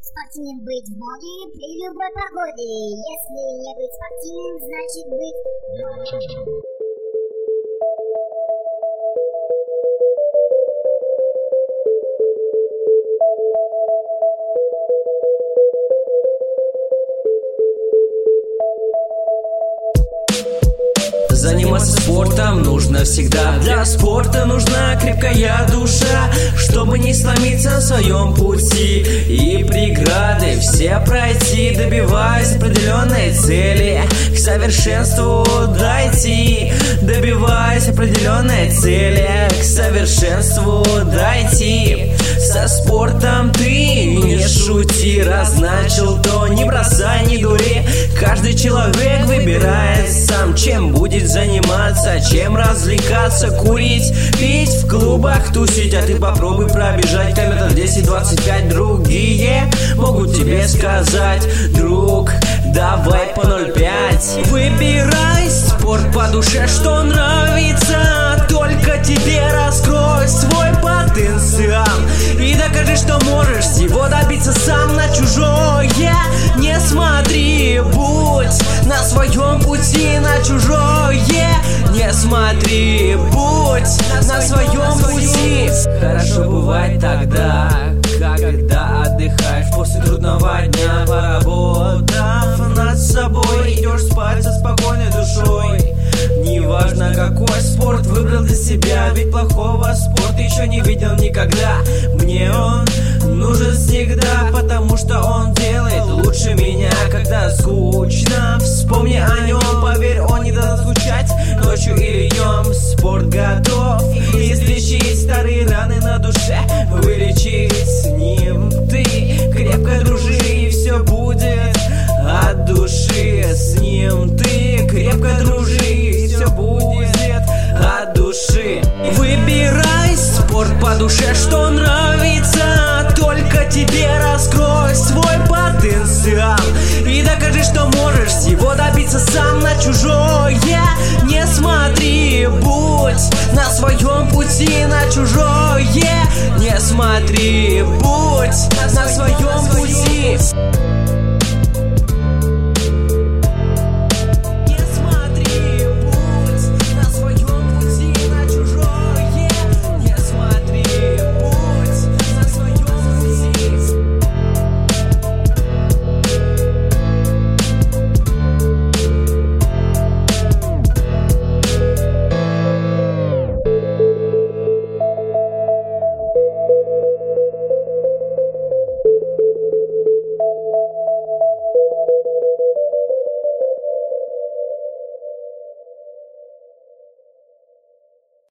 Спортивным быть в моде при любой погоде. Если не быть спортивным, значит быть... Заниматься спортом нужно всегда. Для спорта нужна крепкая душа, чтобы не сломиться на своем пути и преграды все пройти, добиваясь определенной цели, к совершенству дойти, добиваясь определенной цели, к совершенству дойти. Со спортом ты не шути, раз начал, то не бросай, не дури. Каждый человек выбирает сам, чем будет заниматься, чем развлекаться, курить, пить, в клубах тусить. А ты попробуй пробежать километров 10-25. Другие могут тебе сказать: друг, давай по 0,5. Выбирай спорт по душе, что нравится только тебе. Раскрой свой потенциал и докажи, что можешь всего добиться сам. На чужое не смотри, будь на своем пути. На чужое не смотри, будь на своем пути. Хорошо бывает тогда, когда отдыхаешь после трудного дня, поработав над собой, идешь спать со спокойной душой. Неважно, какой спорт выбрал для себя, ведь плохого спорта еще не видел никогда. Мне он нужен всегда, потому что он делает лучше меня. Когда скучно, вспомни о нем, поверь, он не даст скучать ночью или днем. Спорт готов излечить старые раны на душе, вылечить с ним ты. Крепко дружи, и все будет от души. С ним ты крепко дружи, и все будет от души. Выбирай спорт по душе, что нравится только тебе.